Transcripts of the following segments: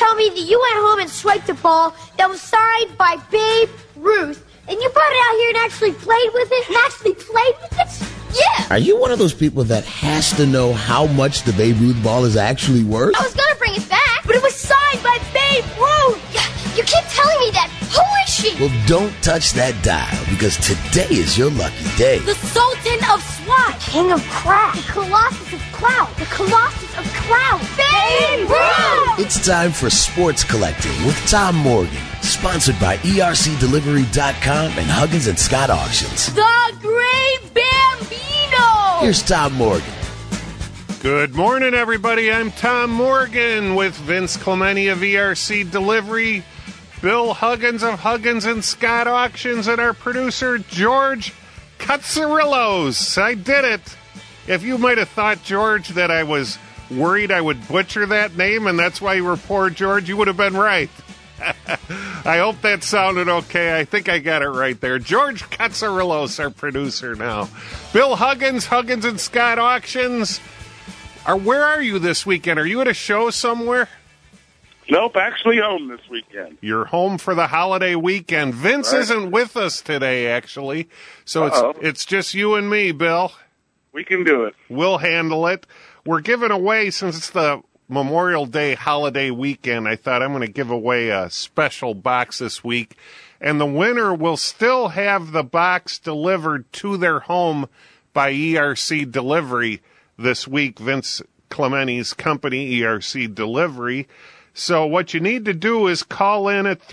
tell me that you went home and swiped a ball that was signed by Babe Ruth, and you brought it out here and actually played with it? Yeah! Are you one of those people that has to know how much the Babe Ruth ball is actually worth? I was gonna bring it back, but it was signed by Babe Ruth! Yeah, you keep telling me that. Who is she? Well, don't touch that dial, because today is your lucky day. The Sultan of SWAT! The King of Crack! The Colossus of Clout! The Colossus of Clout! Babe Ruth! It's time for Sports Collecting with Tom Morgan, sponsored by ERCDelivery.com and Huggins and Scott Auctions. The Great Bambino! Here's Tom Morgan. Good morning, everybody. I'm Tom Morgan with Vince Clementi of ERC Delivery, Bill Huggins of Huggins and Scott Auctions, and our producer, George Katsarillos. I did it. If you might have thought, George, that I was worried I would butcher that name, and that's why you were poor George, you would have been right. I hope that sounded okay. I think I got it right there. George Katsarillos, our producer now. Bill Huggins, Huggins and Scott Auctions. Where are you this weekend? Are you at a show somewhere? Nope, actually home this weekend. You're home for the holiday weekend. Vince isn't with us today, actually. So it's just you and me, Bill. We can do it. We'll handle it. We're giving away, since it's the Memorial Day holiday weekend, I thought I'm going to give away a special box this week. And the winner will still have the box delivered to their home by ERC Delivery this week, Vince Clementi's company, ERC Delivery. So what you need to do is call in at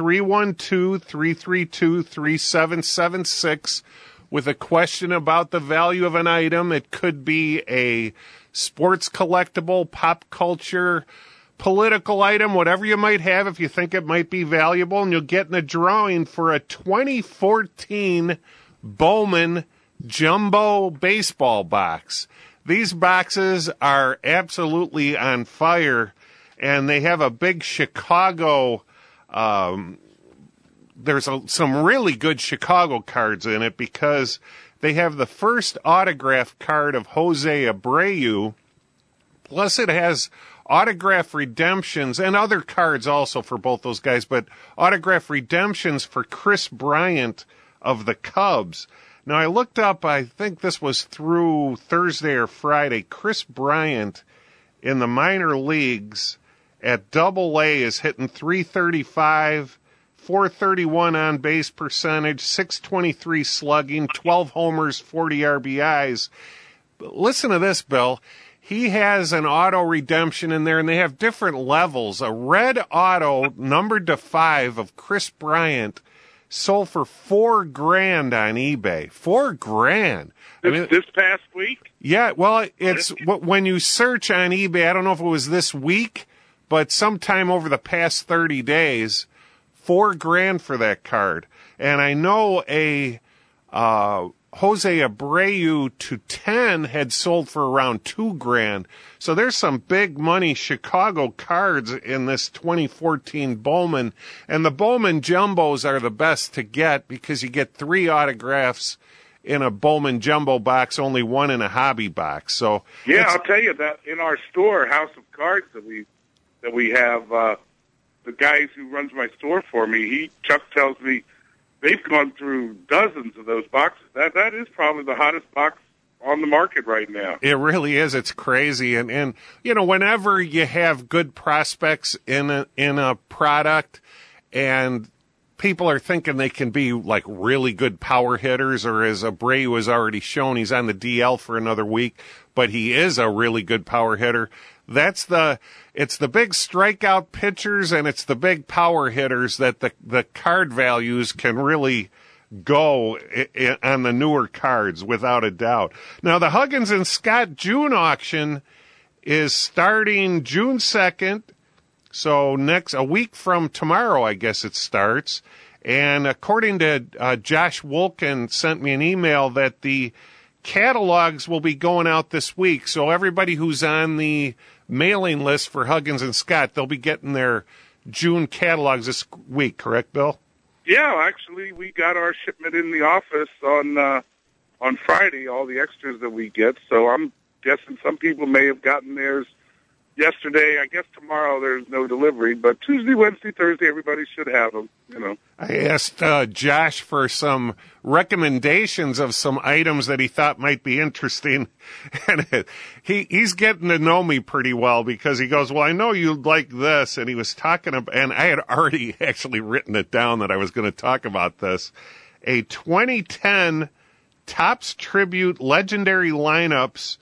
312-332-3776 with a question about the value of an item. It could be a sports collectible, pop culture, political item, whatever you might have if you think it might be valuable, and you'll get in a drawing for a 2014 Bowman Jumbo baseball box. These boxes are absolutely on fire, and they have a big Chicago, there's some really good Chicago cards in it, because they have the first autograph card of Jose Abreu, plus it has autograph redemptions and other cards also for both those guys, but autograph redemptions for Chris Bryant of the Cubs. Now, I looked up, I think this was through Thursday or Friday, Chris Bryant in the minor leagues at Double-A is hitting .335, .431 on base percentage, .623 slugging, 12 homers, 40 RBIs. But listen to this, Bill. He has an auto redemption in there, and they have different levels. A red auto numbered to 5 of Chris Bryant sold for $4,000 on eBay. $4,000. This past week? Yeah, well, it's when you search on eBay, I don't know if it was this week, but sometime over the past 30 days, $4,000 for that card. And I know a Jose Abreu to 10 had sold for around $2,000. So there's some big money Chicago cards in this 2014 Bowman. And the Bowman Jumbos are the best to get because you get 3 autographs in a Bowman Jumbo box, only 1 in a hobby box. So yeah, I'll tell you that in our store, House of Cards, that we have, the guy who runs my store for me, Chuck tells me they've gone through dozens of those boxes. That is probably the hottest box on the market right now. It really is. It's crazy. And you know, whenever you have good prospects in a product and people are thinking they can be like really good power hitters, or as Abreu has already shown, he's on the DL for another week, but he is a really good power hitter. It's the big strikeout pitchers and it's the big power hitters that the card values can really go on the newer cards, without a doubt. Now, the Huggins and Scott June auction is starting June 2nd. So a week from tomorrow, I guess it starts. And according to Josh Wolkin sent me an email that the catalogs will be going out this week. So everybody who's on the mailing list for Huggins and Scott, they'll be getting their June catalogs this week, correct, Bill? Yeah, actually, we got our shipment in the office on Friday, all the extras that we get. So I'm guessing some people may have gotten theirs yesterday. I guess tomorrow there's no delivery, but Tuesday, Wednesday, Thursday, everybody should have them, you know. I asked Josh for some recommendations of some items that he thought might be interesting, and he's getting to know me pretty well because he goes, well, I know you like this, and he was talking about, and I had already actually written it down that I was going to talk about this, a 2010 Topps Tribute Legendary Lineups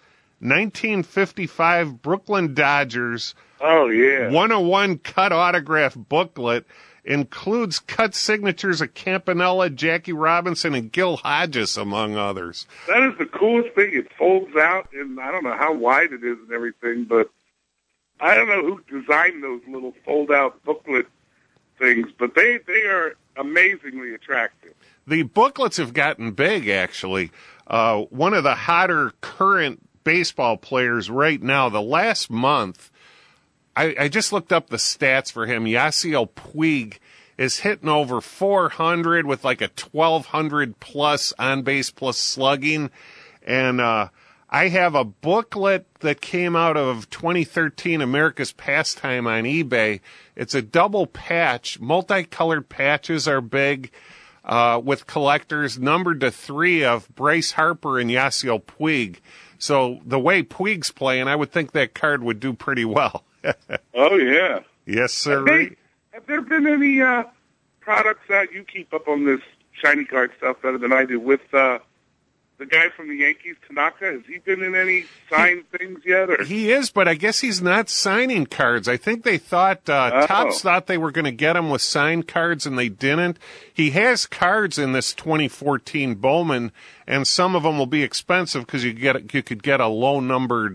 1955 Brooklyn Dodgers. Oh, yeah. 101 cut autograph booklet. Includes cut signatures of Campanella, Jackie Robinson, and Gil Hodges, among others. That is the coolest thing. It folds out, and I don't know how wide it is and everything, but I don't know who designed those little fold-out booklet things, but they are amazingly attractive. The booklets have gotten big, actually. One of the hotter current baseball players right now, the last month, I just looked up the stats for him. Yasiel Puig is hitting over 400 with like a 1,200 plus on base plus slugging. And I have a booklet that came out of 2013 America's Pastime on eBay. It's a double patch. Multicolored patches are big. With collectors numbered to 3 of Bryce Harper and Yasiel Puig. So the way Puig's playing, I would think that card would do pretty well. Oh, yeah. Yes, sir. Have there been any products that you keep up on this shiny card stuff better than I do with the guy from the Yankees, Tanaka? Has he been in any signed things yet? Or? He is, but I guess he's not signing cards. I think they thought, Topps thought they were going to get him with signed cards, and they didn't. He has cards in this 2014 Bowman, and some of them will be expensive because you could get a low-numbered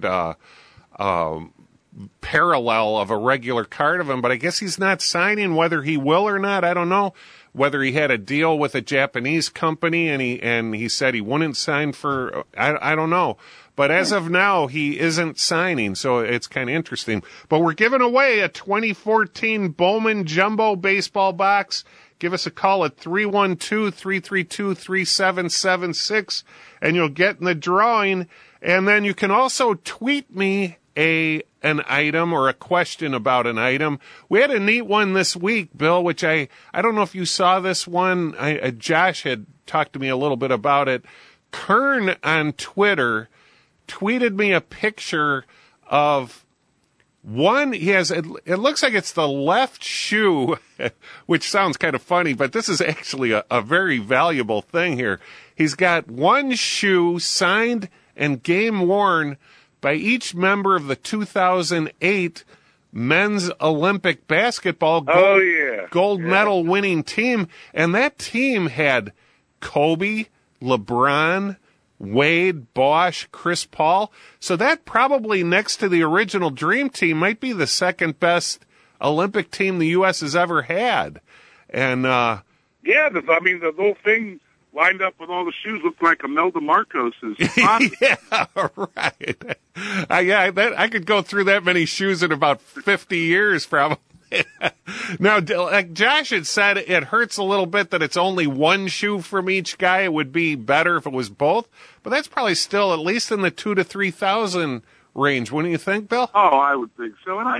parallel of a regular card of him, but I guess he's not signing. Whether he will or not, I don't know. Whether he had a deal with a Japanese company and he said he wouldn't sign for, I don't know. But as of now, he isn't signing, so it's kind of interesting. But we're giving away a 2014 Bowman Jumbo Baseball Box. Give us a call at 312-332-3776, and you'll get in the drawing. And then you can also tweet me an item or a question about an item. We had a neat one this week, Bill, which I don't know if you saw this one. Josh had talked to me a little bit about it. Kern on Twitter tweeted me a picture of one. He has, it looks like it's the left shoe, which sounds kind of funny, but this is actually a very valuable thing here. He's got one shoe signed and game worn by each member of the 2008 men's Olympic basketball gold medal winning team. And that team had Kobe, LeBron, Wade, Bosch, Chris Paul. So that probably next to the original Dream Team might be the second best Olympic team the U.S. has ever had. And the whole thing lined up with all the shoes looked like Imelda Marcos's. Yeah, right. I could go through that many shoes in about 50 years, probably. Now, like Josh had said, it hurts a little bit that it's only one shoe from each guy. It would be better if it was both, but that's probably still at least in the 2,000 to 3,000 range. Wouldn't you think, Bill? Oh, I would think so. And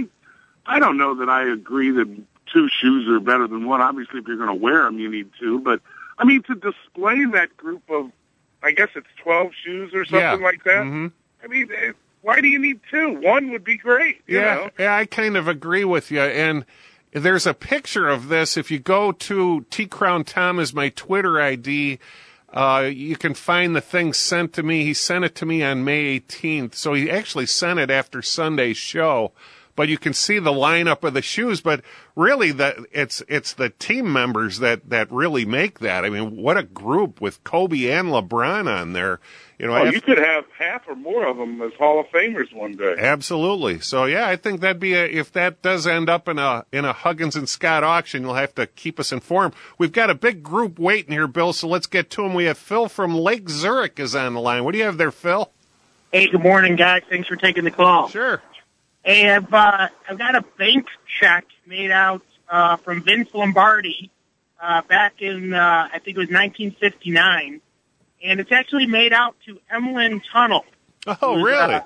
I don't know that I agree that 2 shoes are better than one. Obviously, if you're going to wear them, you need 2, but I mean, to display that group of, I guess it's 12 shoes or something like that. Mm-hmm. I mean, why do you need 2? One would be great. You know? Yeah, I kind of agree with you. And there's a picture of this. If you go to T-Crown Tom is my Twitter ID, you can find the thing sent to me. He sent it to me on May 18th. So he actually sent it after Sunday's show. But you can see the lineup of the shoes. But really, it's the team members that really make that. I mean, what a group with Kobe and LeBron on there. You know, you could have half or more of them as Hall of Famers one day. Absolutely. So yeah, I think that'd be if that does end up in a Huggins and Scott auction, you'll have to keep us informed. We've got a big group waiting here, Bill. So let's get to them. We have Phil from Lake Zurich is on the line. What do you have there, Phil? Hey, good morning, guys. Thanks for taking the call. Sure. Hey, I've got a bank check made out from Vince Lombardi back in, I think it was 1959, and it's actually made out to Emlyn Tunnel. Oh, really?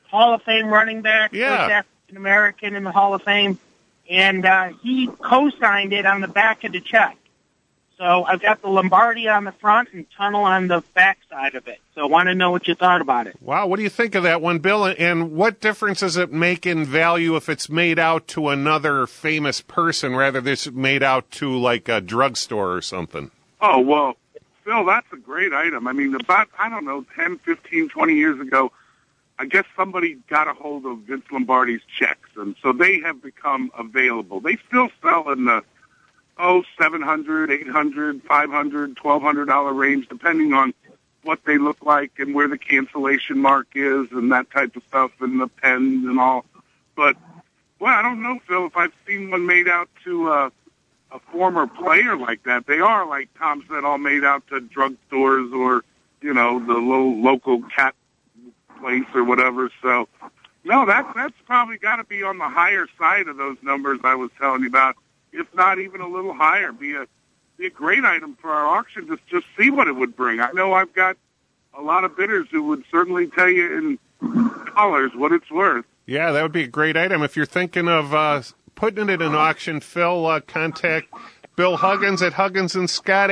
Hall of Fame running back, Yeah. first African American in the Hall of Fame, and he co-signed it on the back of the check. So I've got the Lombardi on the front and Tunnel on the back side of it. So I want to know what you thought about it. Wow, what do you think of that one, Bill? And what difference does it make in value if it's made out to another famous person rather than it's made out to like a drugstore or something? Oh, well, Phil, that's a great item. I mean, about, 10, 15, 20 years ago, I guess somebody got a hold of Vince Lombardi's checks, and so they have become available. They still sell in the $700, $800, $500, $1,200 range, depending on what they look like and where the cancellation mark is and that type of stuff and the pens and all. But, well, I don't know, Phil, if I've seen one made out to a former player like that. They are, like Tom said, all made out to drugstores or, the little local cat place or whatever. So, no, that's probably got to be on the higher side of those numbers I was telling you about. If not even a little higher, be a great item for our auction. Just see what it would bring. I know I've got a lot of bidders who would certainly tell you in dollars what it's worth. Yeah, that would be a great item. If you're thinking of putting it in auction, Phil, contact Bill Huggins at Huggins and Scott,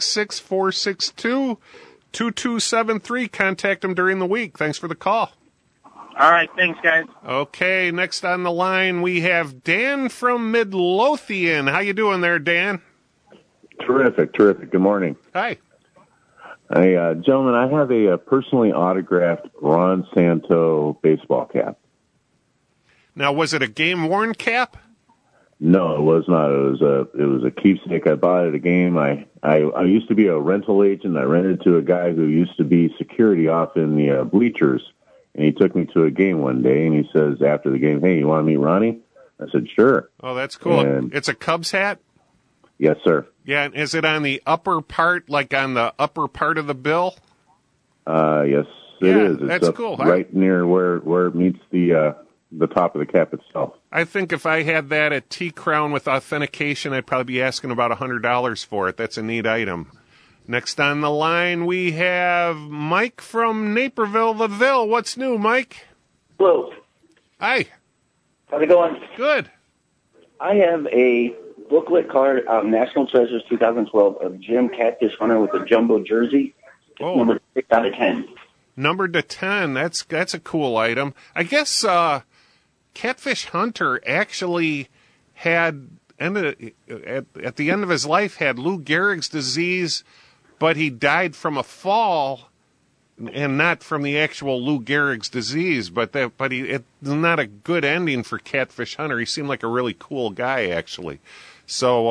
866-462-2273. Contact him during the week. Thanks for the call. All right, thanks, guys. Okay, next on the line we have Dan from Midlothian. How you doing there, Dan? Terrific. Good morning. Hi. Hey, gentlemen, I have a personally autographed Ron Santo baseball cap. Now, was it a game-worn cap? No, it was not. It was a keepsake. I bought at a game. I used to be a rental agent. I rented to a guy who used to be security off in the bleachers. And he took me to a game one day, and he says after the game, "Hey, you want to meet Ronnie?" I said, "Sure." Oh, that's cool. And it's a Cubs hat? Yes, sir. Yeah, and is it on the upper part, like on the upper part of the bill? Yes, it is. It's that's up cool. Right near where it meets the top of the cap itself. I think if I had that at T-Crown with authentication, I'd probably be asking about $100 for it. That's a neat item. Next on the line, we have Mike from Naperville, the Ville. What's new, Mike? Hello. Hi. How's it going? Good. I have a booklet card of National Treasures 2012 of Jim Catfish Hunter with a jumbo jersey. It's numbered 6 out of 10. Numbered to 10. That's a cool item. I guess Catfish Hunter actually had at the end of his life had Lou Gehrig's disease, but he died from a fall and not from the actual Lou Gehrig's disease. It's not a good ending for Catfish Hunter. He seemed like a really cool guy, actually. So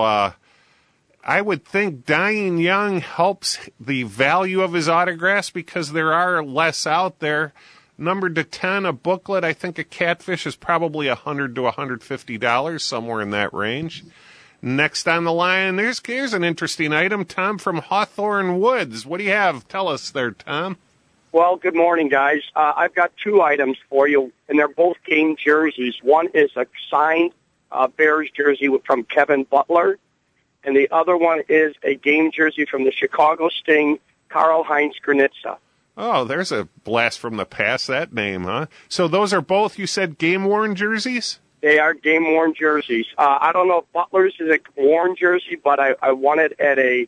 I would think dying young helps the value of his autographs because there are less out there. Numbered to 10, a booklet. I think a Catfish is probably $100 to $150, somewhere in that range. Next on the line, here's an interesting item. Tom from Hawthorne Woods. What do you have? Tell us there, Tom. Well, good morning, guys. I've got 2 items for you, and they're both game jerseys. One is a signed Bears jersey from Kevin Butler, and the other one is a game jersey from the Chicago Sting, Karl-Heinz Granitza. Oh, there's a blast from the past, that name, huh? So those are both, you said, game-worn jerseys? They are game-worn jerseys. I don't know if Butler's is a worn jersey, but I won it at a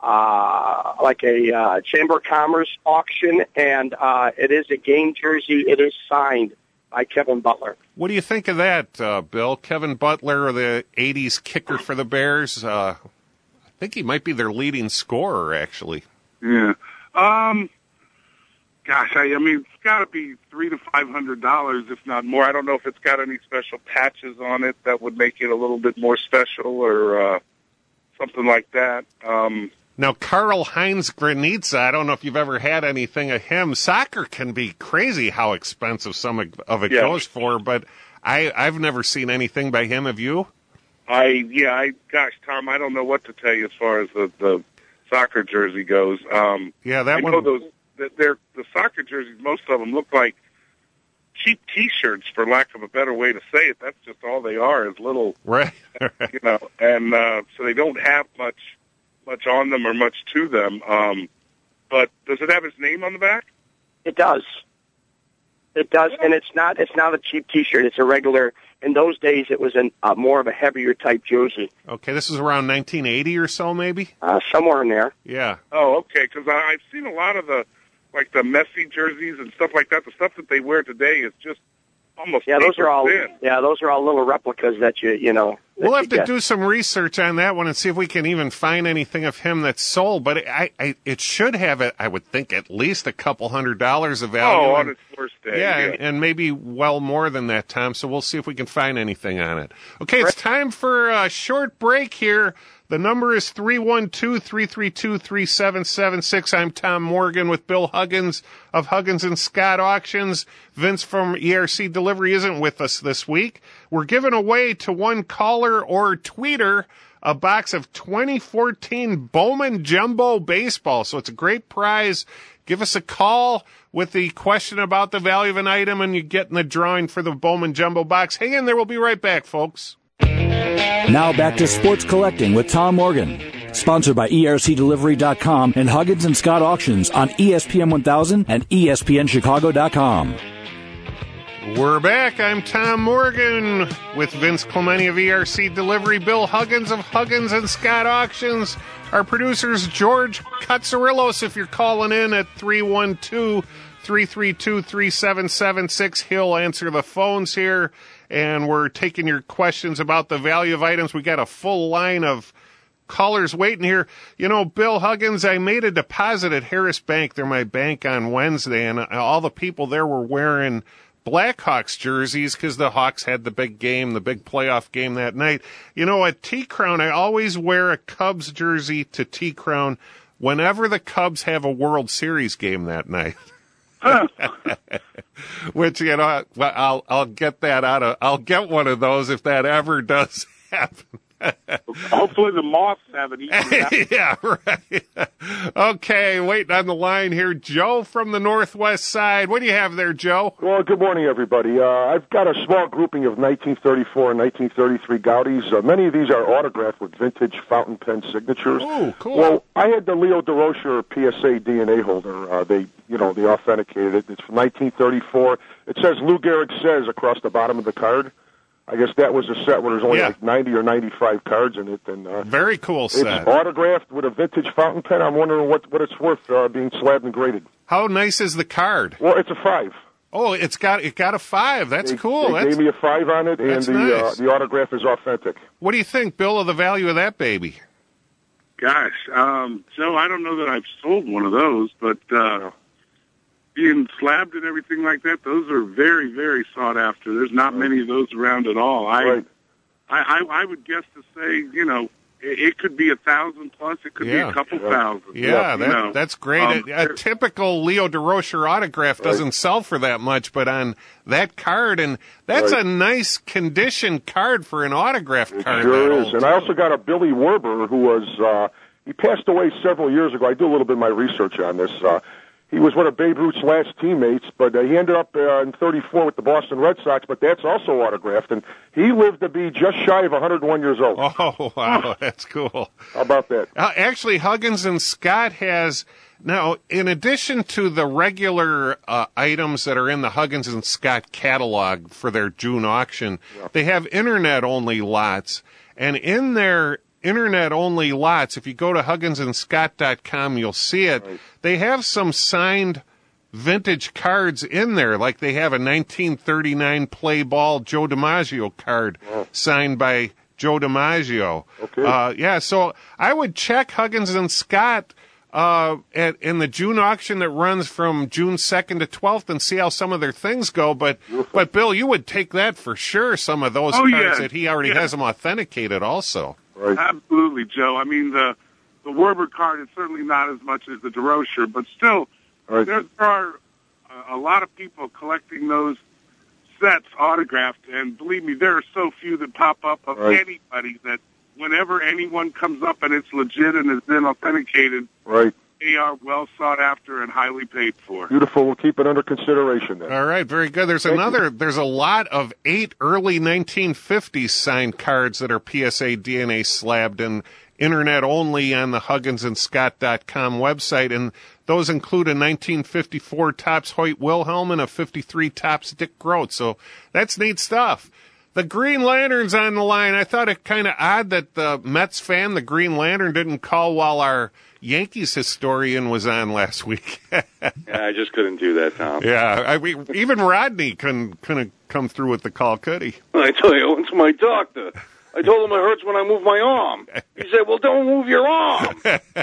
Chamber of Commerce auction, and it is a game jersey. It is signed by Kevin Butler. What do you think of that, Bill? Kevin Butler, the 80s kicker for the Bears. I think he might be their leading scorer, actually. Yeah. Gosh, I mean, it's got to be $300 to $500, if not more. I don't know if it's got any special patches on it that would make it a little bit more special or something like that. Now, Karl-Heinz Granitza, I don't know if you've ever had anything of him. Soccer can be crazy how expensive some of it goes for, but I've never seen anything by him. Have you? Gosh, Tom, I don't know what to tell you as far as the soccer jersey goes. I know those. The soccer jerseys, most of them look like cheap T-shirts, for lack of a better way to say it. That's just all they are, is little, right? And so they don't have much on them or much to them. But does it have his name on the back? It does. It does, and it's not a cheap T-shirt. It's a regular. In those days, it was more of a heavier type jersey. Okay, this is around 1980 or so, maybe? Somewhere in there. Yeah. Oh, okay, because I've seen a lot of the Messi jerseys and stuff like that. The stuff that they wear today is just almost those are all thin. those are all little replicas that you know. We'll have to do some research on that one and see if we can even find anything of him that's sold. But it should have, I would think, at least a couple $100 of value. Oh, on its worst day. Yeah, and maybe well more than that, Tom. So we'll see if we can find anything on it. Okay, it's time for a short break here. The number is 312-332-3776. I'm Tom Morgan with Bill Huggins of Huggins and Scott Auctions. Vince from ERC Delivery isn't with us this week. We're giving away to one caller or tweeter a box of 2014 Bowman Jumbo Baseball. So it's a great prize. Give us a call with the question about the value of an item, and you get in the drawing for the Bowman Jumbo box. Hang in there. We'll be right back, folks. Now back to Sports Collecting with Tom Morgan. Sponsored by ERCDelivery.com and Huggins and Scott Auctions on ESPN 1000 and ESPNChicago.com. We're back. I'm Tom Morgan with Vince Clementi of ERC Delivery, Bill Huggins of Huggins and Scott Auctions. Our producer's George Katsarillos. If you're calling in at 312-332-3776, he'll answer the phones here. And we're taking your questions about the value of items. We got a full line of callers waiting here. You know, Bill Huggins, I made a deposit at Harris Bank. They're my bank on Wednesday, and all the people there were wearing Blackhawks jerseys because the Hawks had the big game, the big playoff game that night. You know, at T-Crown, I always wear a Cubs jersey to T-Crown whenever the Cubs have a World Series game that night. Which, you know, I'll get that I'll get one of those if that ever does happen. Hopefully the Moths haven't eaten that. Yeah, right. Okay, waiting on the line here. Joe from the Northwest Side. What do you have there, Joe? Well, good morning, everybody. I've got a small grouping of 1934 and 1933 Gaudis. Many of these are autographed with vintage fountain pen signatures. Oh, cool. Well, I had the Leo DeRocher PSA DNA holder. They authenticated it. It's from 1934. It says Lou Gehrig says across the bottom of the card. I guess that was a set where there's only like 90 or 95 cards in it. And very cool set. It's autographed with a vintage fountain pen. I'm wondering what it's worth being slabbed and graded. How nice is the card? Well, it's a 5. Oh, it got a 5. That's cool. They gave me a 5 on it, and the autograph is authentic. What do you think, Bill, of the value of that baby? Gosh, Joe, I don't know that I've sold one of those, but being slabbed and everything like that, those are very, very sought after. There's not many of those around at all. I would guess to say, you know, it could be 1,000 plus. It could be a couple thousand. Yeah, that's great. A typical Leo DeRocher autograph doesn't sell for that much, but on that card, and that's a nice condition card for an autograph card. Sure is. And I also got a Billy Werber who was, he passed away several years ago. I do a little bit of my research on this. He was one of Babe Ruth's last teammates, but he ended up in 34 with the Boston Red Sox, but that's also autographed, and he lived to be just shy of 101 years old. Oh, wow, that's cool. How about that? Actually, Huggins and Scott has, now, in addition to the regular items that are in the Huggins and Scott catalog for their June auction, they have Internet-only lots, and in their Internet-only lots, if you go to hugginsandscott.com, you'll see it. Right. They have some signed vintage cards in there, like they have a 1939 play ball Joe DiMaggio card signed by Joe DiMaggio. Okay. So I would check Huggins and Scott in the June auction that runs from June 2nd to 12th and see how some of their things go. But Bill, you would take that for sure, some of those cards that he already has them authenticated also. Right. Absolutely, Joe. I mean, the Werber card is certainly not as much as the DeRocher, but still, there are a lot of people collecting those sets autographed, and believe me, there are so few that pop up of anybody that whenever anyone comes up and it's legit and has been authenticated, they are well sought after and highly paid for. Beautiful. We'll keep it under consideration then. All right, very good. There's there's a lot of 8 early 1950s signed cards that are PSA DNA slabbed and Internet only on the hugginsandscott.com website. And Those include a 1954 Topps Hoyt Wilhelm and a 53 Topps Dick Groat. So that's neat stuff. The Green Lantern's on the line. I thought it kind of odd that the Mets fan, the Green Lantern, didn't call while our Yankees historian was on last week. Yeah, I just couldn't do that, Tom. Yeah, even Rodney couldn't come through with the call, could he? I tell you, I went to my doctor. I told him it hurts when I move my arm. He said, well, don't move your arm.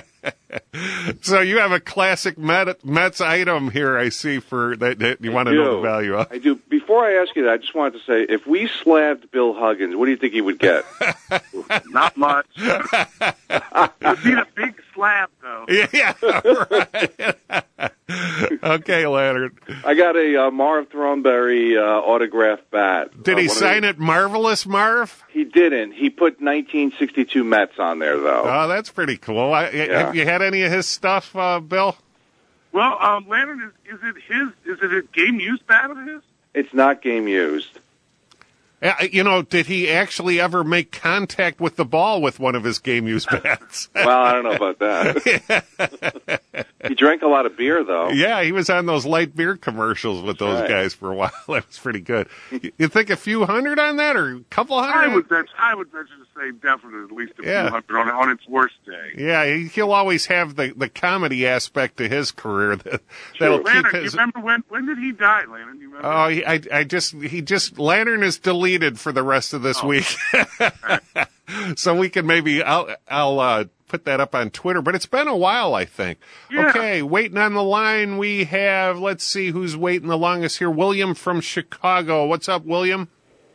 So you have a classic Mets item here, I see, for that you want to know the value of. I do. Before I ask you that, I just wanted to say, if we slabbed Bill Huggins, what do you think he would get? Not much. It would be a big slab, though. Yeah, right. Okay, Leonard. I got a Marv Thornberry autographed bat. Did he sign it Marvelous Marv? He didn't. He put 1962 Mets on there, though. Oh, that's pretty cool. Have you had any of his stuff, Bill? Well, Leonard, is it a game used bat of his? It's not game used. Did he actually ever make contact with the ball with one of his game-used bats? Well, I don't know about that. He drank a lot of beer, though. Yeah, he was on those light beer commercials with those guys for a while. That was pretty good. You think a few hundred on that, or a couple hundred? I would venture to say definitely at least a few hundred on its worst day. Yeah, he'll always have the comedy aspect to his career that'll keep Leonard, his. You remember when did he die, Leonard? You remember? Oh, Lantern is deleted for the rest of this week, so we can maybe I'll put that up on Twitter. But it's been a while, I think. Yeah. Okay, waiting on the line we have. Let's see who's waiting the longest here. William from Chicago. What's up, William?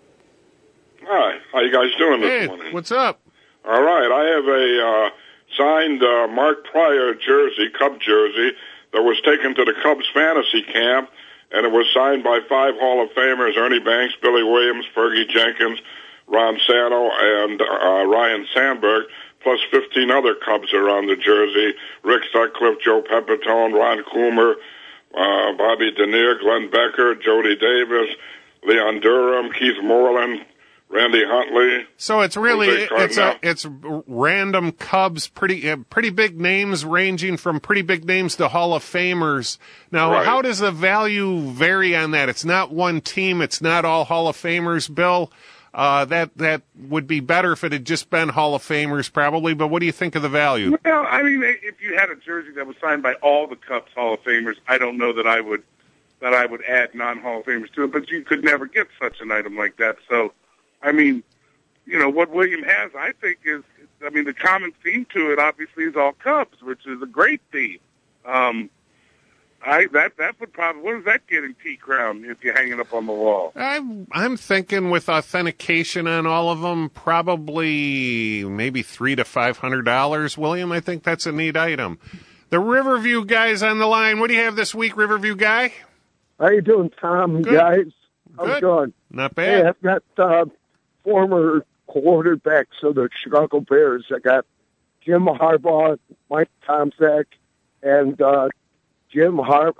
Hi, how you guys doing this morning? What's up? All right, I have a signed Mark Pryor Cub jersey, that was taken to the Cubs fantasy camp, and it was signed by 5 Hall of Famers: Ernie Banks, Billy Williams, Fergie Jenkins, Ron Santo, and Ryan Sandberg, plus 15 other Cubs around the jersey: Rick Sutcliffe, Joe Pepitone, Ron Coomer, Bobby Denier, Glenn Becker, Jody Davis, Leon Durham, Keith Moreland, Randy Huntley. So it's really it's random Cubs, pretty big names, ranging from pretty big names to Hall of Famers. Now, How does the value vary on that? It's not one team. It's not all Hall of Famers, Bill. That would be better if it had just been Hall of Famers, probably. But what do you think of the value? Well, I mean, if you had a jersey that was signed by all the Cubs Hall of Famers, I don't know that I would add non-Hall of Famers to it. But you could never get such an item like that. So, I mean, what William has, I think the common theme to it obviously is all Cubs, which is a great theme. That would probably, what does that get in T-Crown if you hang it up on the wall? I'm thinking with authentication on all of them, probably maybe $300 to $500, William. I think that's a neat item. The Riverview guy's on the line. What do you have this week, Riverview guy? How you doing, Tom? Good. Guys? How's it going? Not bad. Hey, I've got former quarterbacks of the Chicago Bears. I got Jim Harbaugh, Mike Tomczak, and Jim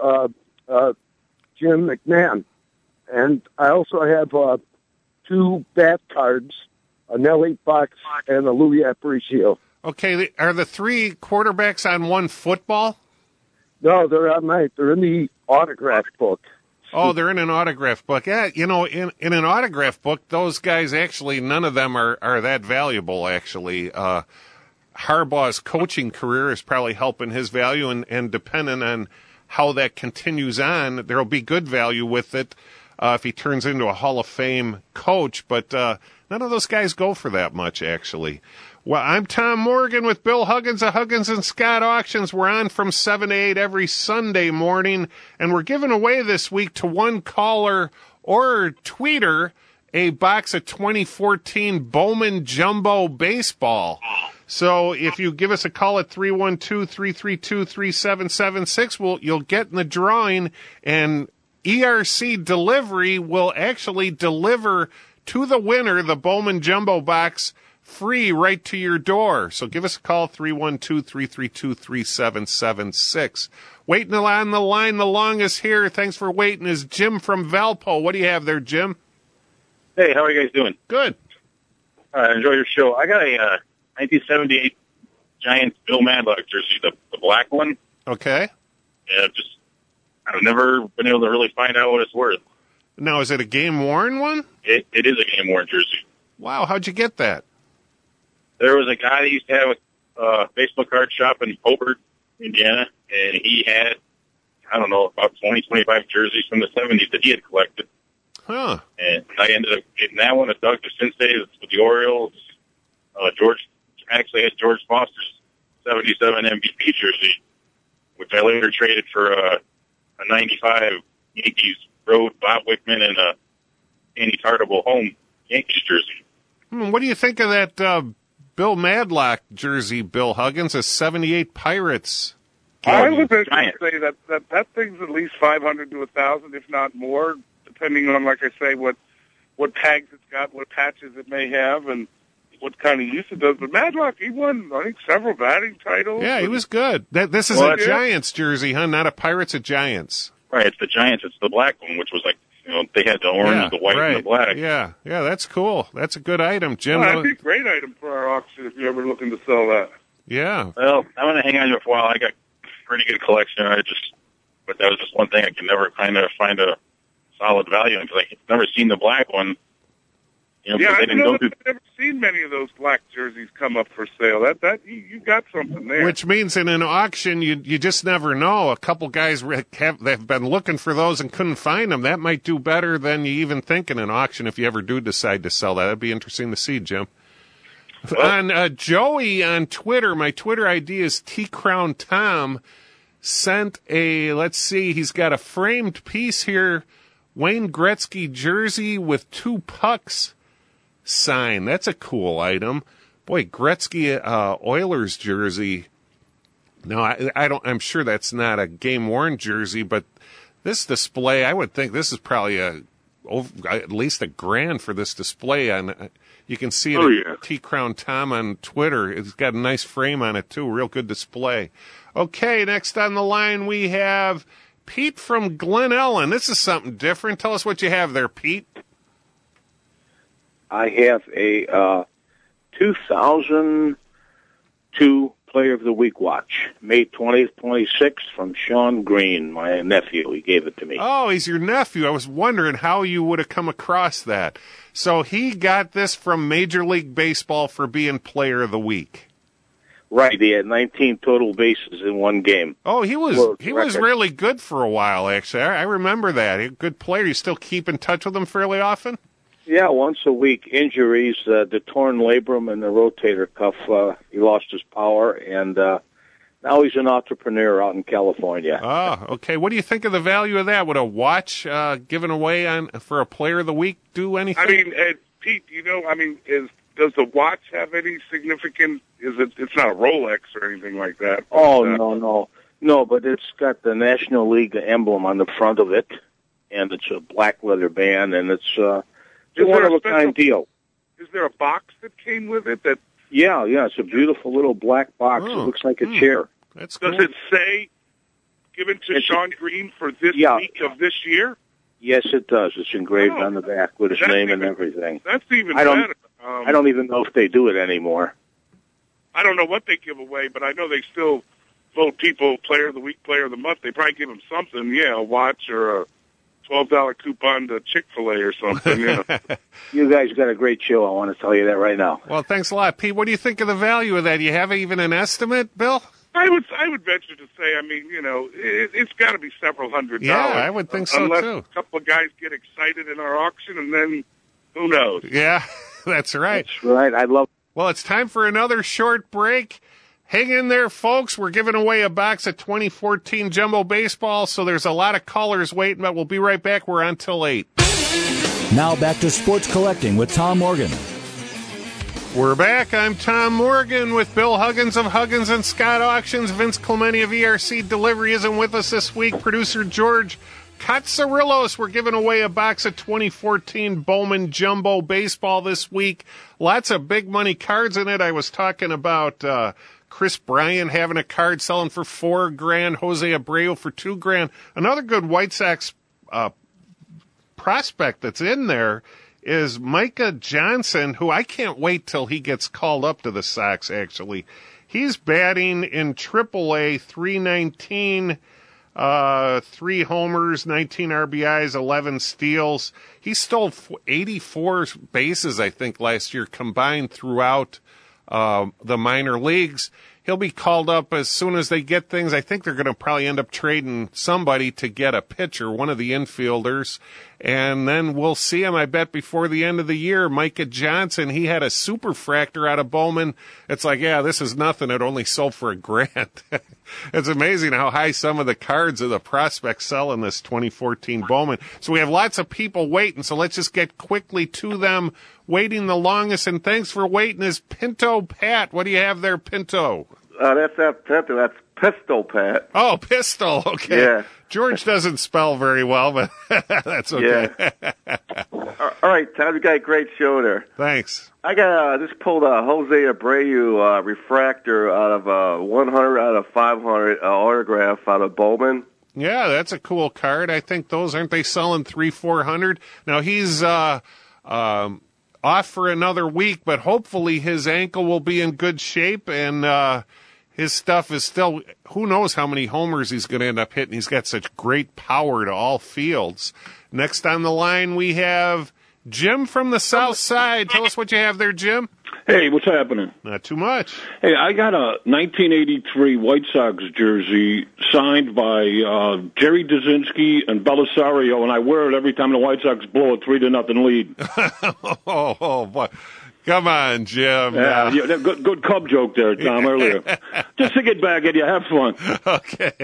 McMahon. And I also have 2 bat cards, a Nelly Fox and a Louis Aparicio. Okay, are the 3 quarterbacks on one football? No, they're in the autograph book. Oh, they're in an autograph book. Yeah, in an autograph book, those guys actually, none of them are that valuable, actually. Harbaugh's coaching career is probably helping his value, and depending on how that continues on, there'll be good value with it if he turns into a Hall of Fame coach, but none of those guys go for that much, actually. Well, I'm Tom Morgan with Bill Huggins of Huggins and Scott Auctions. We're on from 7 to 8 every Sunday morning, and we're giving away this week to one caller or tweeter a box of 2014 Bowman Jumbo Baseball. So if you give us a call at 312-332-3776, you'll get in the drawing, and ERC Delivery will actually deliver to the winner the Bowman Jumbo box free right to your door. So give us a call, 312-332-3776. Waiting on the line the longest here, thanks for waiting, is Jim from Valpo. What do you have there, Jim? Hey, how are you guys doing? Good. Enjoy your show. I got a 1978 Giants Bill Madlock jersey, the black one. Okay. And I've never been able to really find out what it's worth. Now, is it a game-worn one? It is a game-worn jersey. Wow, how'd you get that? There was a guy that used to have a baseball card shop in Hobart, Indiana, and he had, I don't know, about 20, 25 jerseys from the 70s that he had collected. Huh. And I ended up getting that one. Doug DeCinces with the Orioles. George actually had George Foster's 77 MVP jersey, which I later traded for a 95 Yankees Road Bob Wickman and a Andy Tartable home Yankees jersey. What do you think of that Bill Madlock jersey, Bill Huggins, a 78 Pirates? I was going to say that thing's at least 500 to 1,000, if not more, depending on, like I say, what tags it's got, what patches it may have, and what kind of use it does. But Madlock, he won, I think, several batting titles. Yeah, he was good. This is a Giants jersey, huh? Not a Pirates, a Giants. Right, it's the Giants. It's the black one, which was like, they had the orange, the white, and the black. Yeah, that's cool. That's a good item, Jim. That'd be a great item for our auction if you're ever looking to sell that. Yeah. Well, I'm going to hang on to it for a while. I got a pretty good collection. But that was just one thing I could never kind of find a solid value in, because I've never seen the black one. I've never seen many of those black jerseys come up for sale. You got something there. Which means in an auction, you just never know. A couple guys they've been looking for those and couldn't find them. That might do better than you even think in an auction if you ever do decide to sell that. That'd be interesting to see, Jim. Well, on Joey on Twitter, my Twitter ID is TCrownTom, sent he's got a framed piece here, Wayne Gretzky jersey with 2 pucks sign. That's a cool item. Boy, Gretzky Oilers jersey. No, I'm sure that's not a game-worn jersey, but this display, I would think this is probably at least $1,000 for this display. You can see it at TCrownTom on Twitter. It's got a nice frame on it, too. Real good display. Okay, next on the line we have Pete from Glen Ellen. This is something different. Tell us what you have there, Pete. I have a 2002 Player of the Week watch, May 20th, 26th, from Sean Green, my nephew. He gave it to me. Oh, he's your nephew. I was wondering how you would have come across that. So he got this from Major League Baseball for being Player of the Week. Right, he had 19 total bases in one game. Oh, he was really good for a while, actually. I remember that. A good player. You still keep in touch with him fairly often? Yeah, once a week. Injuries, the torn labrum and the rotator cuff. He lost his power, and now he's an entrepreneur out in California. Oh, okay. What do you think of the value of that? Would a watch given away for a Player of the Week do anything? I mean, Pete, does the watch have any significant? It's not a Rolex or anything like that? But, no, but it's got the National League emblem on the front of it, and it's a black leather band, and it's a one-of-a-kind deal. Is there a box that came with it? Yeah, it's a beautiful little black box. It looks like a chair. That's cool. Does it say given to Sean Green for this week of this year? Yes, it does. It's engraved on the back with his name and everything. That's even better. I don't even know if they do it anymore. I don't know what they give away, but I know they still vote people Player of the Week, Player of the Month. They probably give them something, a watch or a $12 coupon to Chick-fil-A or something. You guys got a great show. I want to tell you that right now. Well, thanks a lot, Pete. What do you think of the value of that? Do you have even an estimate, Bill? I would venture to say, it's got to be several $100. Yeah, I would think so, unless too. A couple of guys get excited in our auction, and then who knows? Yeah, that's right. That's right. Well, it's time for another short break. Hang in there, folks. We're giving away a box of 2014 Jumbo Baseball, so there's a lot of callers waiting, but we'll be right back. We're on till 8. Now back to Sports Collecting with Tom Morgan. We're back. I'm Tom Morgan with Bill Huggins of Huggins and Scott Auctions. Vince Clementi of ERC Delivery isn't with us this week. Producer George Katsarillos. We're giving away a box of 2014 Bowman Jumbo Baseball this week. Lots of big money cards in it. I was talking about Chris Bryant having a card selling for $4,000, Jose Abreu for $2,000. Another good White Sox prospect that's in there is Micah Johnson, who I can't wait till he gets called up to the Sox, actually. He's batting in AAA, .319. 3 homers, 19 RBIs, 11 steals. He stole 84 bases, I think, last year combined throughout the minor leagues. He'll be called up as soon as they get things. I think they're going to probably end up trading somebody to get a pitcher, one of the infielders. And then we'll see him, I bet, before the end of the year. Micah Johnson, he had a superfractor out of Bowman. It's like, yeah, this is nothing. It only sold for $1,000. It's amazing how high some of the cards of the prospects sell in this 2014 Bowman. So we have lots of people waiting, so let's just get quickly to them. Waiting the longest, and thanks for waiting, is Pinto Pat. What do you have there, Pinto? That's not Pinto, that's Pistol Pat. Oh, Pistol, okay. Yeah. George doesn't spell very well, but that's okay. Yeah. All right, Tom, you got a great show there. Thanks. I got just pulled a Jose Abreu refractor out of 100 out of 500 autograph out of Bowman. Yeah, that's a cool card. I think those, aren't they selling 300-400? Now he's off for another week, but hopefully his ankle will be in good shape, and his stuff is still, who knows how many homers he's going to end up hitting. He's got such great power to all fields. Next on the line, we have Jim from the South Side. Tell us what you have there, Jim. Hey, what's happening? Not too much. Hey, I got a 1983 White Sox jersey signed by Jerry Dazinski and Belisario, and I wear it every time the White Sox blow a 3-0 lead. Oh, boy. Come on, Jim. Yeah, good Cub joke there, Tom, earlier. Just to get back at you. Have fun. Okay.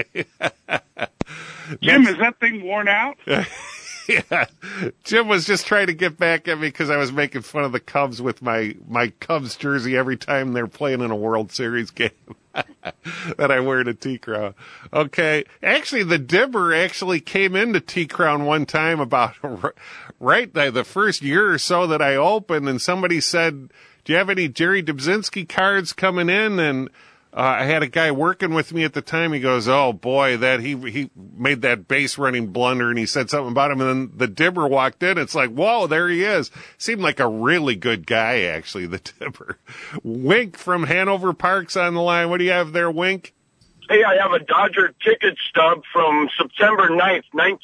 Jim, is that thing worn out? Yeah. Jim was just trying to get back at me because I was making fun of the Cubs with my Cubs jersey every time they're playing in a World Series game that I wear to T-Crown. Okay. Actually, the Dibber actually came into T-Crown one time about right the first year or so that I opened, and somebody said, do you have any Jerry Dazinski cards coming in? And I had a guy working with me at the time. He goes, oh, boy, that he made that base running blunder, and he said something about him. And then the Dibber walked in. It's like, whoa, there he is. Seemed like a really good guy, actually, the Dibber. Wink from Hanover Park's on the line. What do you have there, Wink? Hey, I have a Dodger ticket stub from September 9th,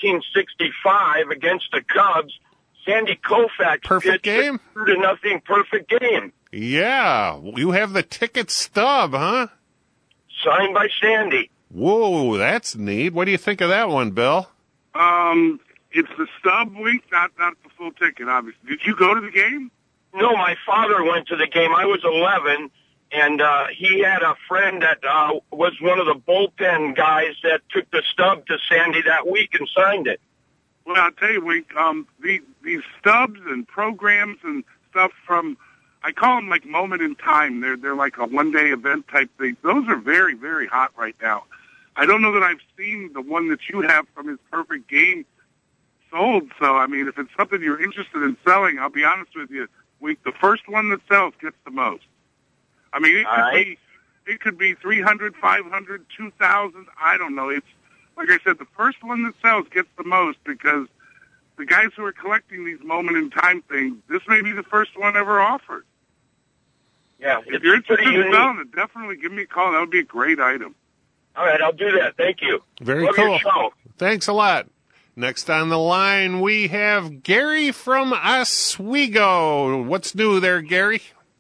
1965 against the Cubs. Sandy Koufax Perfect game? 2-0 perfect game. Yeah. You have the ticket stub, huh? Signed by Sandy. Whoa, that's neat. What do you think of that one, Bill? It's the stub week, not the full ticket, obviously. Did you go to the game? No, my father went to the game. I was 11, and he had a friend that was one of the bullpen guys that took the stub to Sandy that week and signed it. Well, I'll tell you, Wink, these stubs and programs and stuff from, I call them like moment in time. They're like a one-day event type thing. Those are very, very hot right now. I don't know that I've seen the one that you have from his perfect game sold. So, I mean, if it's something you're interested in selling, I'll be honest with you, Wink, the first one that sells gets the most. I mean, it could be 300, 500, 2,000. I don't know. It's, like I said, the first one that sells gets the most because the guys who are collecting these moment-in-time things, this may be the first one ever offered. Yeah, if you're interested in selling it, definitely give me a call. That would be a great item. All right, I'll do that. Thank you. Very Love cool. your show. Thanks a lot. Next on the line, we have Gary from Oswego. What's new there, Gary?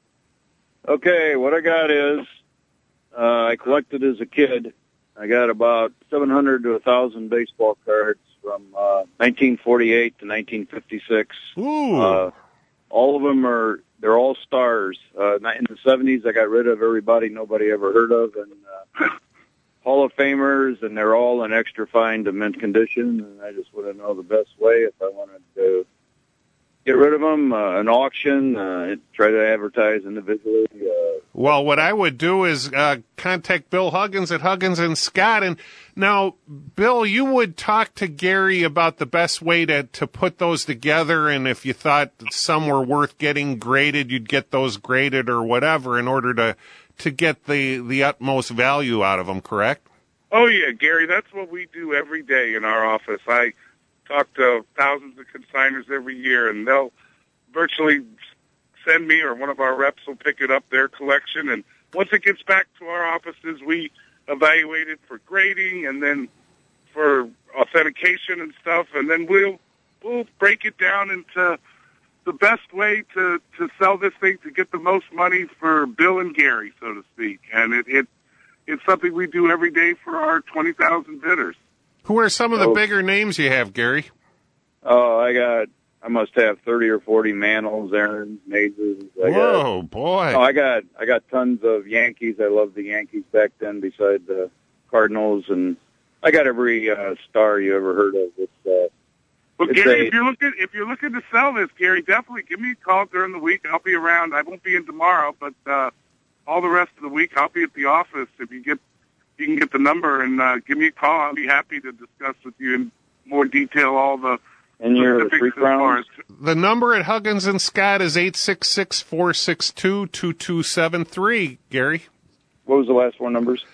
Okay, what I got is I collected as a kid. I got about 700 to 1,000 baseball cards from 1948 to 1956. Ooh. All of them they're all stars. In the 70s, I got rid of everybody nobody ever heard of, and Hall of Famers, and they're all in extra fine to mint condition, and I just want to know the best way if I wanted to get rid of them, an auction, try to advertise individually. Well, what I would do is contact Bill Huggins at Huggins and Scott. And now, Bill, you would talk to Gary about the best way to put those together, and if you thought some were worth getting graded, you'd get those graded or whatever in order to get the utmost value out of them, correct? Oh, yeah, Gary, that's what we do every day in our office. I talk to thousands of consigners every year, and they'll virtually send me or one of our reps will pick it up, their collection. And once it gets back to our offices, we evaluate it for grading and then for authentication and stuff, and then we'll break it down into the best way to sell this thing to get the most money for Bill and Gary, so to speak. And it's something we do every day for our 20,000 bidders. Who are some of the bigger names you have, Gary? Oh, I must have 30 or 40 Mantles, Aarons, Mazes. Boy. Oh, I got tons of Yankees. I loved the Yankees back then beside the Cardinals, and I got every star you ever heard of. Well, Gary, if you're looking to sell this, Gary, definitely give me a call during the week. I'll be around. I won't be in tomorrow, but all the rest of the week I'll be at the office. If you can get the number and give me a call. I'll be happy to discuss with you in more detail all the specifics as far as. The number at Huggins and Scott is 866-462-2273, Gary. What was the last four numbers?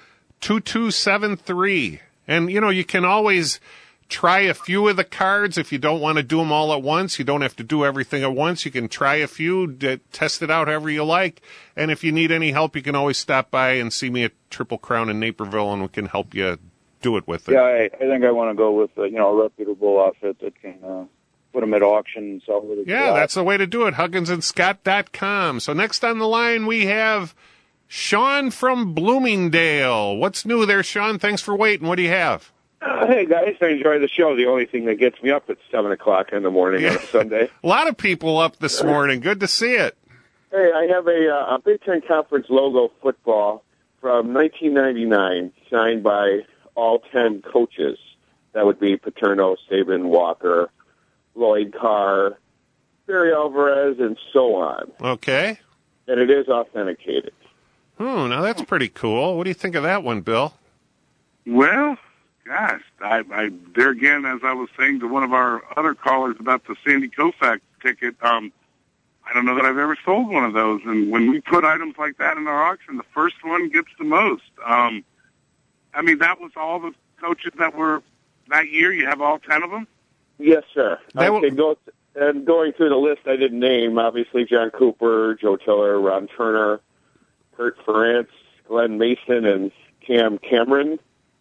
2273. And, you can always try a few of the cards if you don't want to do them all at once. You don't have to do everything at once. You can try a few, test it out however you like. And if you need any help, you can always stop by and see me at Triple Crown in Naperville, and we can help you do it with it. Yeah, I think I want to go with a reputable outfit that can put them at auction and sell it. Yeah, that's the way to do it. HugginsandScott.com. So next on the line we have Sean from Bloomingdale. What's new there, Sean? Thanks for waiting. What do you have? Hey, guys, I enjoy the show. The only thing that gets me up at 7 o'clock in the morning on a Sunday. A lot of people up this morning. Good to see it. Hey, I have a Big Ten Conference logo football from 1999 signed by all 10 coaches. That would be Paterno, Saban, Walker, Lloyd Carr, Barry Alvarez, and so on. Okay. And it is authenticated. Now that's pretty cool. What do you think of that one, Bill? Well, gosh, I there again, as I was saying to one of our other callers about the Sandy Koufax ticket, I don't know that I've ever sold one of those. And when we put items like that in our auction, the first one gets the most. That was all the coaches that were that year. You have all 10 of them? Yes, sir. And going through the list I didn't name, obviously John Cooper, Joe Tiller, Ron Turner, Kurt Ferentz, Glenn Mason, and Cam Cameron.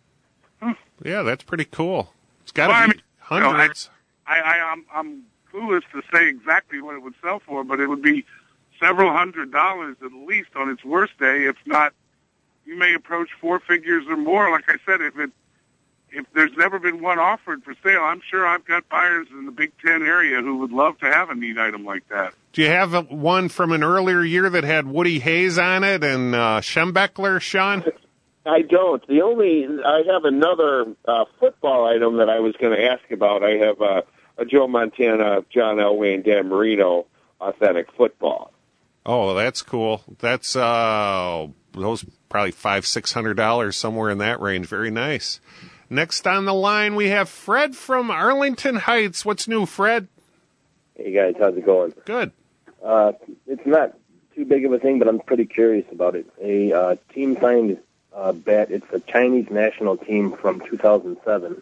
Yeah, that's pretty cool. It's got to be hundreds. I'm clueless to say exactly what it would sell for, but it would be several $100s at least on its worst day. If not, you may approach four figures or more. Like I said, if there's never been one offered for sale, I'm sure I've got buyers in the Big Ten area who would love to have a neat item like that. Do you have one from an earlier year that had Woody Hayes on it and Schembechler, Sean? I don't. I have another football item that I was going to ask about. I have a Joe Montana, John Elway, and Dan Marino authentic football. Oh, that's cool. That's those probably $500-600, somewhere in that range. Very nice. Next on the line, we have Fred from Arlington Heights. What's new, Fred? Hey, guys. How's it going? Good. It's not too big of a thing, but I'm pretty curious about it. A team-signed bat. It's a Chinese national team from 2007.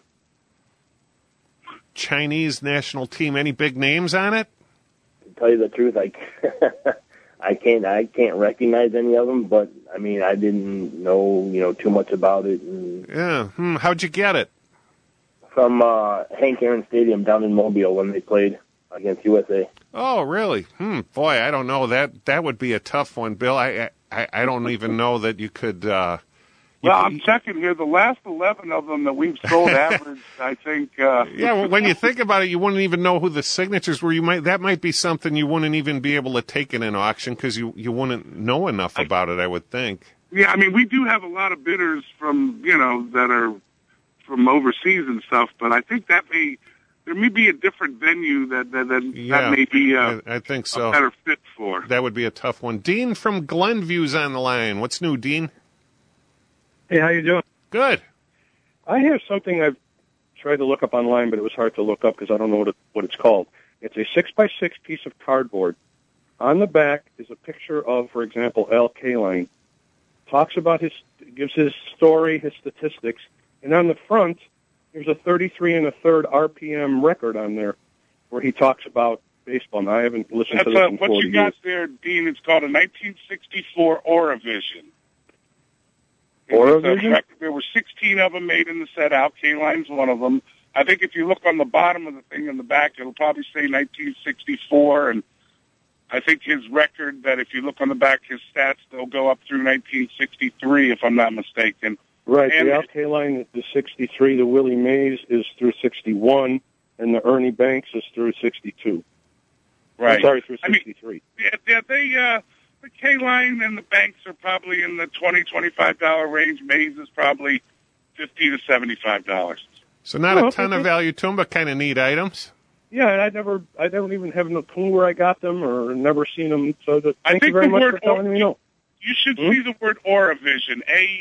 Chinese national team. Any big names on it? To tell you the truth, I can't recognize any of them, but I didn't know too much about it. Yeah. How'd you get it? From Hank Aaron Stadium down in Mobile when they played against USA. Oh, really? Boy, I don't know. That would be a tough one, Bill. I don't even know that you could. I'm checking here. The last 11 of them that we've sold average, I think. Yeah, when you think about it, you wouldn't even know who the signatures were. That might be something you wouldn't even be able to take in an auction because you wouldn't know enough about it, I would think. Yeah, we do have a lot of bidders from, that are from overseas and stuff, but I think there may be a different venue that may be I think so. A better fit for. That would be a tough one. Dean from Glenview's on the line. What's new, Dean? Hey, how you doing? Good. I have something I've tried to look up online, but it was hard to look up because I don't know what it's called. It's a 6x6 piece of cardboard. On the back is a picture of, for example, Al Kaline. Talks about gives his story, his statistics, and on the front, there's a 33 1/3 RPM record on there where he talks about baseball. Now, I haven't listened to this in 40 what you years. got there, Dean, it's called a 1964 Oravision. There were 16 of them made in the set. Al Kaline's one of them. I think if you look on the bottom of the thing in the back, it'll probably say 1964. And I think his record, that if you look on the back, his stats, they'll go up through 1963, if I'm not mistaken. Right. And the Al Kaline, the 63, the Willie Mays is through 61, and the Ernie Banks is through 62. Right. I'm sorry, through 63. The K-Line and the Banks are probably in the $20-$25 range. Mays is probably $50 to $75. So not a ton of value to them, but kind of neat items. Yeah, and I don't even have no clue where I got them or never seen them. So thank you think very the much word for telling me. No. You should see the word Auravision,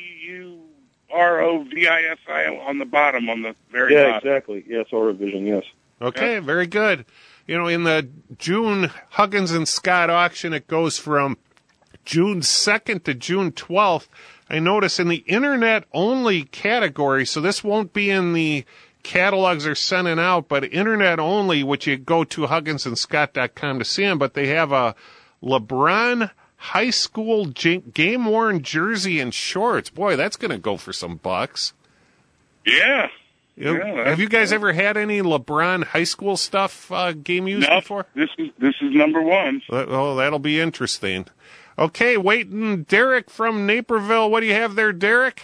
AUROVISI on the bottom, on the very bottom. Yeah, exactly. Yes, Auravision. Yes. Okay, very good. You know, in the June Huggins and Scott auction, it goes from June 2nd to June 12th. I notice in the internet-only category, so this won't be in the catalogs they're sending out, but internet-only, which you go to hugginsandscott.com to see them, but they have a LeBron high school game-worn jersey and shorts. Boy, that's going to go for some bucks. Yeah. Have you guys ever had any LeBron high school stuff game used before? This is number one. Oh, that'll be interesting. Okay, waiting. Derek from Naperville. What do you have there, Derek?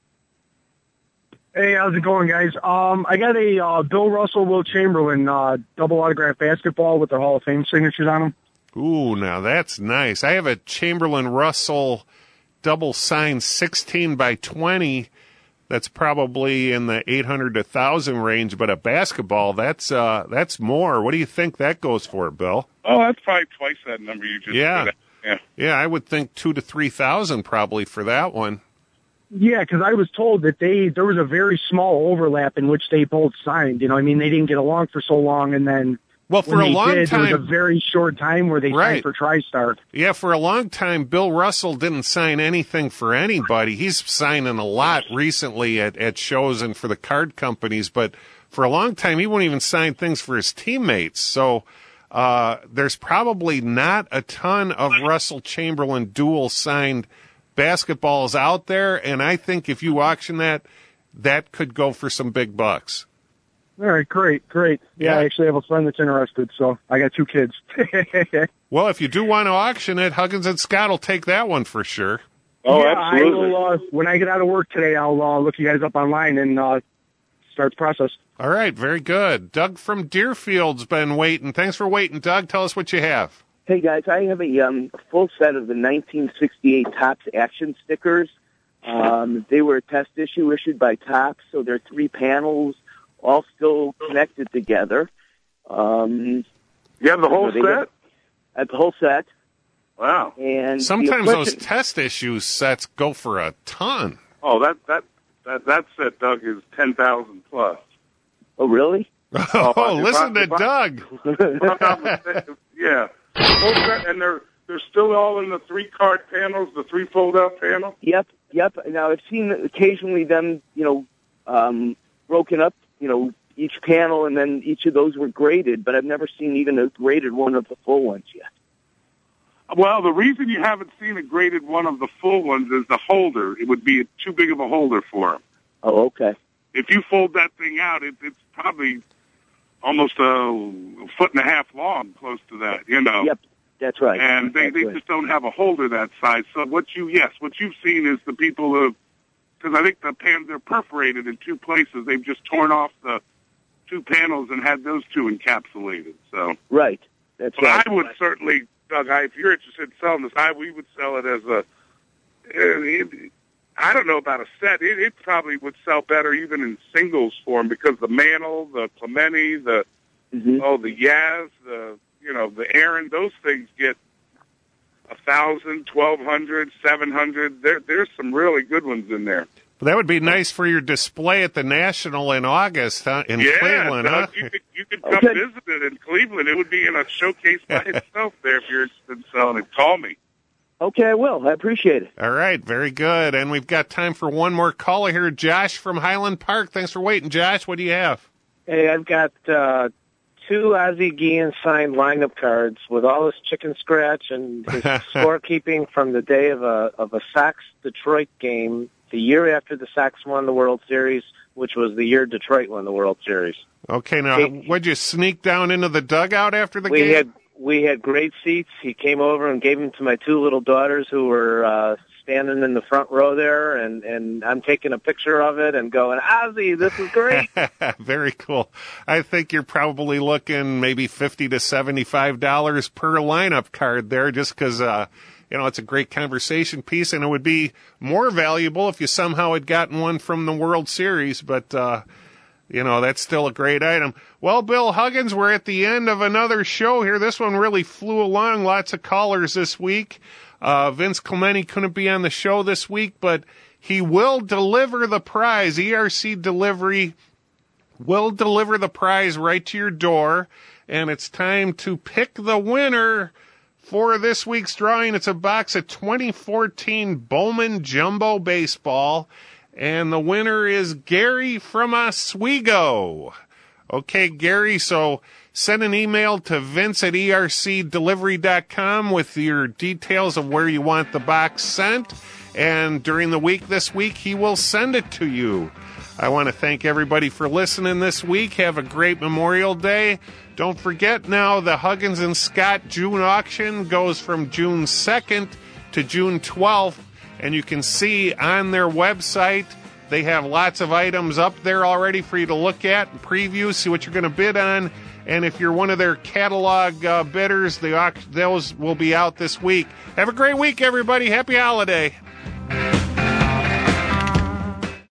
Hey, how's it going, guys? I got a Bill Russell, Will Chamberlain double autograph basketball with their Hall of Fame signatures on them. Ooh, now that's nice. I have a Chamberlain Russell double signed 16 by 20. That's probably in the 800 to 1,000 range, but a basketball, that's more. What do you think that goes for, Bill? Oh, that's probably twice that number you just said. Yeah, I would think 2,000 to 3,000 probably for that one. Yeah, because I was told that there was a very small overlap in which they both signed. You know, I mean, they didn't get along for so long, and then for a long time, there was a very short time where they signed for TriStar. Yeah, for a long time, Bill Russell didn't sign anything for anybody. He's signing a lot recently at shows and for the card companies, but for a long time, he wouldn't even sign things for his teammates. So there's probably not a ton of Russell Chamberlain dual signed basketballs out there, and I think if you auction that could go for some big bucks. All right, great. Yeah, I actually have a friend that's interested, so I got 2 kids. Well, if you do want to auction it, Huggins and Scott will take that one for sure. Oh, yeah, absolutely. I will, when I get out of work today, I'll look you guys up online and start the process. All right, very good. Doug from Deerfield's been waiting. Thanks for waiting, Doug. Tell us what you have. Hey, guys, I have a full set of the 1968 Topps action stickers. They were a test issue issued by Topps, so they're 3 panels, all still connected together. You have the whole set? I have the whole set. Wow. And sometimes those test issue sets go for a ton. Oh, that set, Doug, is 10,000 plus. Oh, really? Listen to Doug. Yeah. And they're still all in the 3-card panels, the 3 fold-out panel? Yep. Now, I've seen occasionally them, broken up, each panel, and then each of those were graded, but I've never seen even a graded one of the full ones yet. Well, the reason you haven't seen a graded one of the full ones is the holder. It would be too big of a holder for them. Oh, okay. If you fold that thing out, it's probably almost a foot and a half long, close to that, Yep, that's right. And they just don't have a holder that size. So what you've seen is the people who, because I think the pans, they're perforated in 2 places. They've just torn off the 2 panels and had those 2 encapsulated. So right, that's right. I would certainly, Doug, if you're interested in selling this, we would sell it as I don't know about a set. It probably would sell better even in singles form because the Mantle, the Clemente, the Yaz, the Aaron, those things get 1,000, 1,200, 700. There's some really good ones in there. Well, that would be nice for your display at the National in August in Cleveland, Doug, huh? You could come visit it in Cleveland. It would be in a showcase by itself there if you're interested in selling it. Call me. Okay, I will. I appreciate it. All right, very good. And we've got time for one more caller here. Josh from Highland Park. Thanks for waiting, Josh. What do you have? Hey, I've got 2 Ozzie Guillen signed lineup cards with all his chicken scratch and his scorekeeping from the day of a Sox Detroit game the year after the Sox won the World Series, which was the year Detroit won the World Series. Okay, now, would you sneak down into the dugout after the game? We had great seats. He came over and gave them to my two little daughters who were standing in the front row there, and I'm taking a picture of it and going, Ozzie, this is great. Very cool. I think you're probably looking maybe $50 to $75 per lineup card there, just because it's a great conversation piece, and it would be more valuable if you somehow had gotten one from the World Series, but that's still a great item. Well, Bill Huggins, we're at the end of another show here. This one really flew along. Lots of callers this week. Vince Clemente couldn't be on the show this week, but he will deliver the prize. ERC Delivery will deliver the prize right to your door, and it's time to pick the winner for this week's drawing. It's a box of 2014 Bowman Jumbo Baseball, and the winner is Gary from Oswego. Okay, Gary, so send an email to Vince at ercdelivery.com with your details of where you want the box sent, and during the week this week, he will send it to you. I want to thank everybody for listening this week. Have a great Memorial Day. Don't forget now, the Huggins and Scott June auction goes from June 2nd to June 12th, and you can see on their website, they have lots of items up there already for you to look at and preview, see what you're going to bid on. And if you're one of their catalog bidders, those will be out this week. Have a great week, everybody. Happy holiday.